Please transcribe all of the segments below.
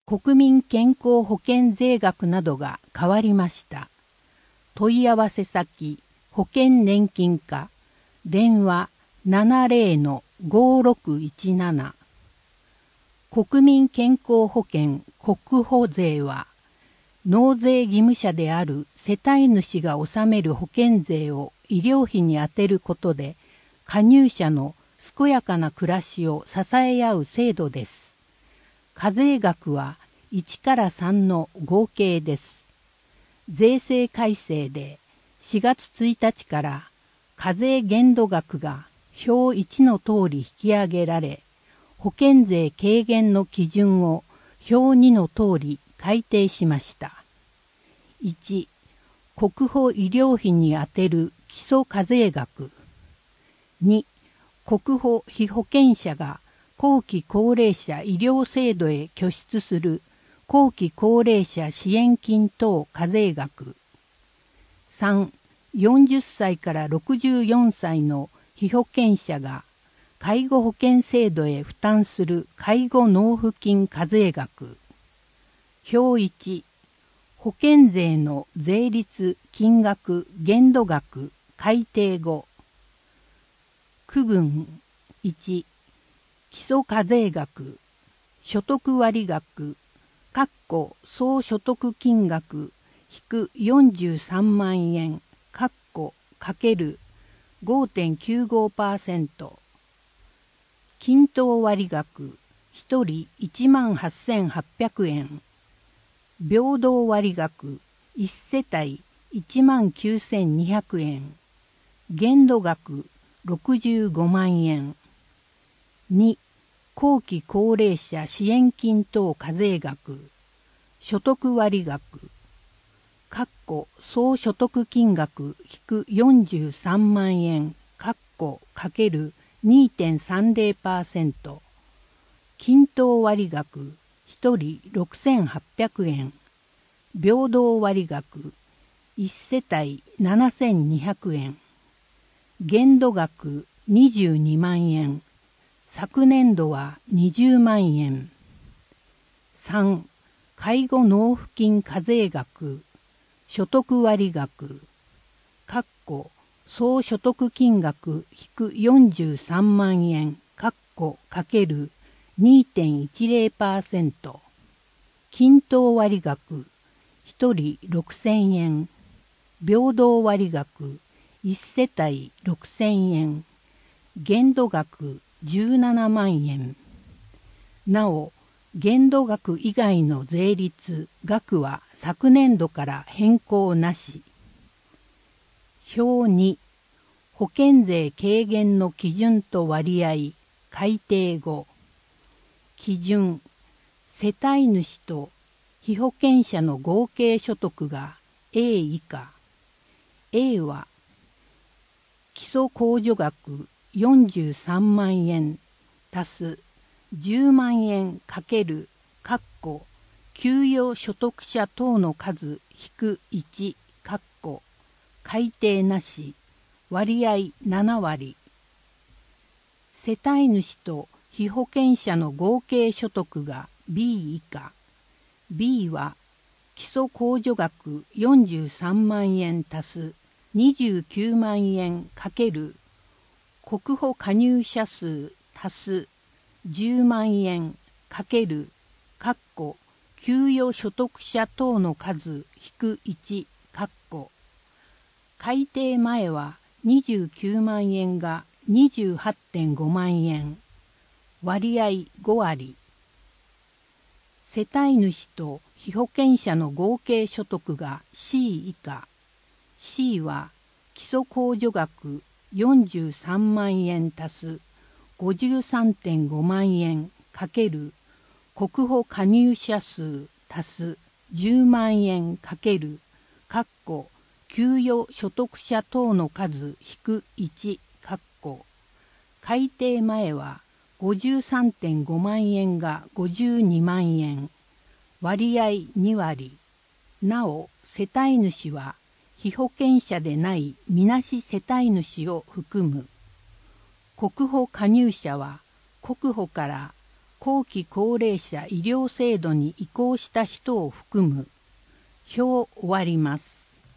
国民健康保険税額などが変わりました。問い合わせ先、保険年金課、電話70-5617。国民健康保険国保税は、納税義務者である世帯主が納める保険税を医療費に充てることで、加入者の健やかな暮らしを支え合う制度です。課税額は1から3の合計です。税制改正で4月1日から課税限度額が表1の通り引き上げられ、保険税軽減の基準を表2の通り改定しました。1、国保医療費に充てる基礎課税額。2、国保被保険者が後期高齢者医療制度へ拠出する後期高齢者支援金等課税額。3、40歳から64歳の被保険者が介護保険制度へ負担する介護納付金課税額。表1、保険税の税率、金額、限度額、改定後。区分1、基礎課税額、所得割額、総所得金額、引く43万円、かける 5.95%。均等割額、1人18,800円。平等割額、1世帯19,200円。限度額、65万円。2、後期高齢者支援金等課税額、所得割額、総所得金額引く43万円、かける 2.30%。均等割額、1人6,800円。平等割額、1世帯7,200円。限度額22万円。昨年度は20万円。3、介護納付金課税額、所得割額、総所得金額引く43万円、かける 2.10%。均等割額、1人6,000円。平等割額、1世帯6,000円。限度額17万円。なお、限度額以外の税率、額は昨年度から変更なし。表2、保険税軽減の基準と割合、改定後。基準、世帯主と被保険者の合計所得が A 以下。A は、基礎控除額43万円足す10万円かける給与所得者等の数引く1改定なし割合7割。世帯主と被保険者の合計所得が B 以下。B は基礎控除額43万円足す29万円かける国保加入者数足す10万円かける給与所得者等の数引く1改定前は29万円が 28.5 万円割合5割。世帯主と被保険者の合計所得が C 以下。C は基礎控除額43万円足す 53.5 万円かける国保加入者数足す10万円かける給与所得者等の数引く1改定前は 53.5 万円が52万円割合2割。なお世帯主は被保険者でないみなし世帯主を含む。国保加入者は国保から後期高齢者医療制度に移行した人を含む。表終わります。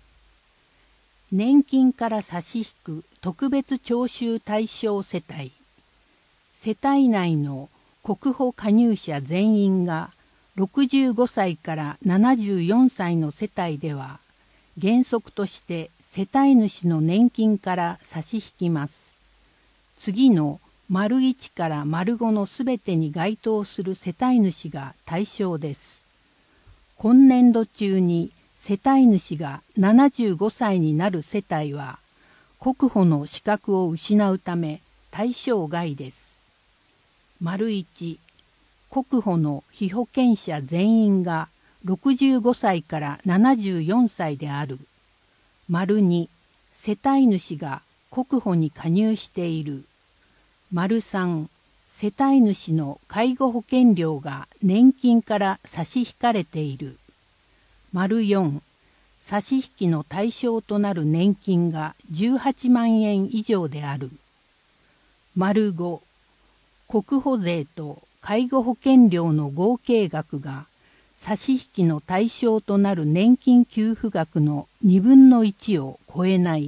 年金から差し引く特別徴収対象世帯。世帯内の国保加入者全員が65歳から74歳の世帯では、原則として世帯主の年金から差し引きます。次の丸1から丸5のすべてに該当する世帯主が対象です。今年度中に世帯主が75歳になる世帯は、国保の資格を失うため対象外です。丸1、国保の被保険者全員が65歳から74歳である。丸2、世帯主が国保に加入している。丸3、世帯主の介護保険料が年金から差し引かれている。丸4、差し引きの対象となる年金が18万円以上である。丸5、国保税と介護保険料の合計額が差し引きの対象となる年金給付額の2分の1を超えない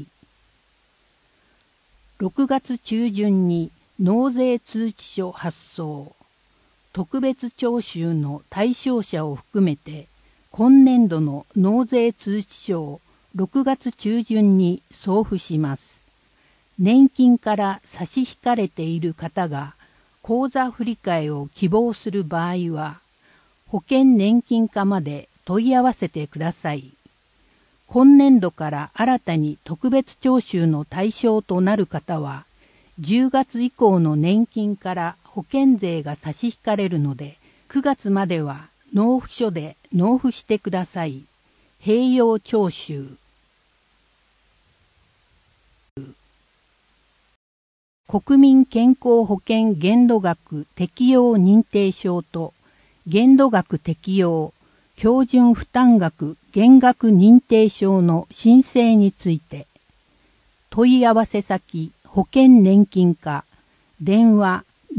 。6月中旬に納税通知書発送。特別徴収の対象者を含めて今年度の納税通知書を6月中旬に送付します。年金から差し引かれている方が口座振替を希望する場合は、保険年金課まで問い合わせてください。今年度から新たに特別徴収の対象となる方は、10月以降の年金から保険税が差し引かれるので、9月までは納付書で納付してください。併用徴収。国民健康保険限度額適用認定証と限度額適用標準負担額減額認定証の申請について、問い合わせ先保険年金課電話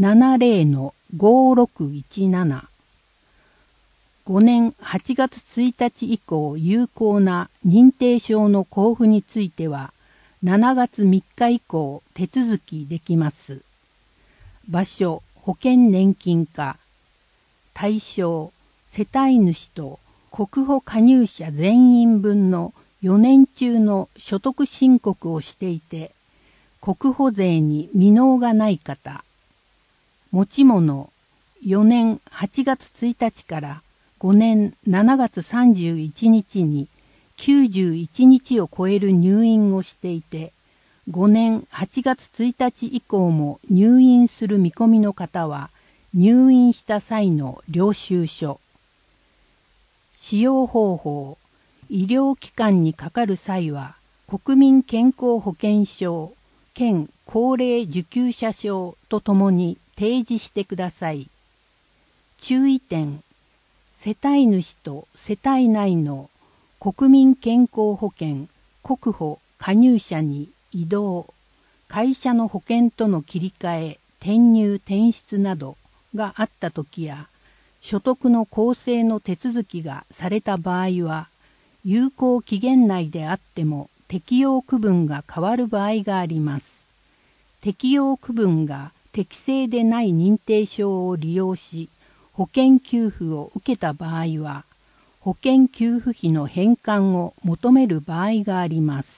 70-5617 5年8月1日以降有効な認定証の交付については7月3日以降手続きできます。場所保険年金課。対象世帯主と国保加入者全員分の4年中の所得申告をしていて国保税に未納がない方。持ち物4年8月1日から5年7月31日に91日を超える入院をしていて、5年8月1日以降も入院する見込みの方は、入院した際の領収書。使用方法、医療機関にかかる際は、国民健康保険証、県高齢受給者証とともに提示してください。注意点、世帯主と世帯内の国民健康保険国保加入者に異動、会社の保険との切り替え、転入転出などがあったときや、所得の構成の手続きがされた場合は、有効期限内であっても適用区分が変わる場合があります。適用区分が適正でない認定証を利用し、保険給付を受けた場合は、保険給付費の返還を求める場合があります。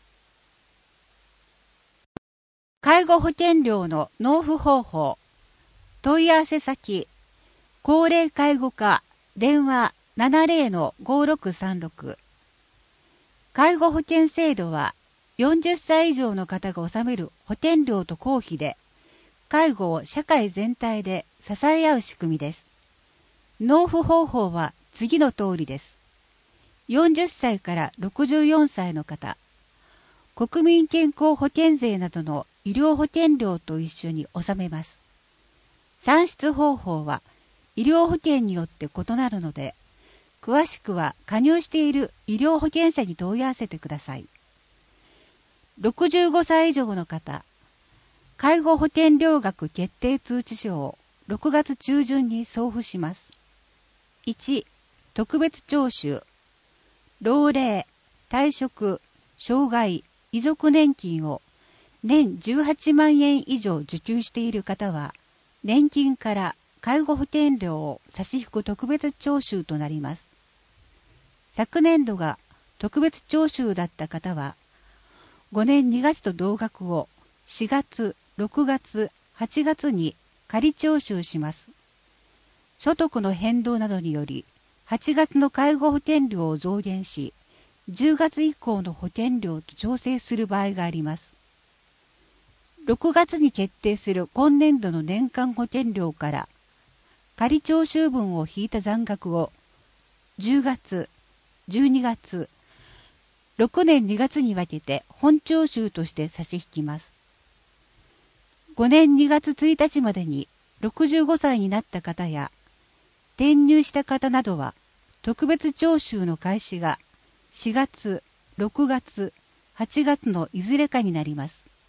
介護保険料の納付方法。問い合わせ先、高齢介護課、電話 70-5636。介護保険制度は、40歳以上の方が納める保険料と公費で、介護を社会全体で支え合う仕組みです。納付方法は次の通りです。40歳から64歳の方、国民健康保険税などの医療保険料と一緒に納めます。算出方法は医療保険によって異なるので、詳しくは加入している医療保険者に問い合わせてください。65歳以上の方、介護保険料額決定通知書を 6月中旬に送付します。1、特別徴収。老齢、退職、障害、遺族年金を年18万円以上受給している方は、年金から介護保険料を差し引く特別徴収となります。昨年度が特別徴収だった方は、5年2月と同額を4月、6月、8月に仮徴収します。所得の変動などにより、8月の介護保険料を増減し、10月以降の保険料と調整する場合があります。6月に決定する今年度の年間保険料から仮徴収分を引いた残額を10月、12月、6年2月に分けて本徴収として差し引きます。5年2月1日までに65歳になった方や転入した方などは特別徴収の開始が4月、6月、8月のいずれかになります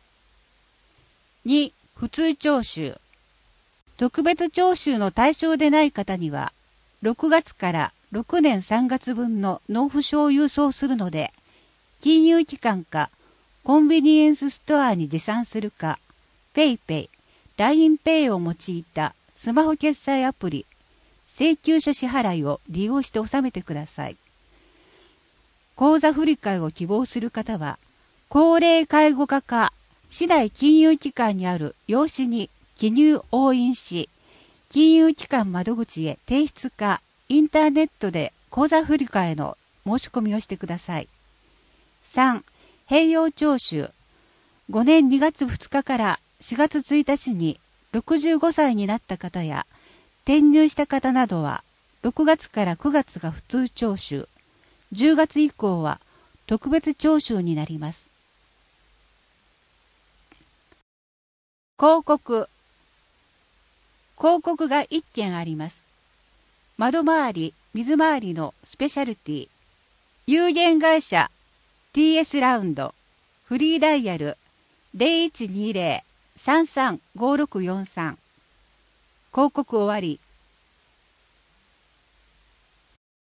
。2、普通徴収。特別徴収の対象でない方には、6月から6年3月分の納付書を郵送するので、金融機関かコンビニエンスストアに持参するか、PayPay、LINEPay を用いたスマホ決済アプリ、請求書支払いを利用して納めてください。口座振替を希望する方は、高齢介護課か市内金融機関にある用紙に記入押印し、金融機関窓口へ提出かインターネットで口座振替の申し込みをしてください。3、併用徴収。5年2月2日から4月1日に65歳になった方や転入した方などは6月から9月が普通徴収、10月以降は特別徴収になります。広告。広告が1件あります。窓回り、水回りのスペシャルティ、有限会社 TS ラウンド、フリーダイヤル 0120-335643。広告終わり。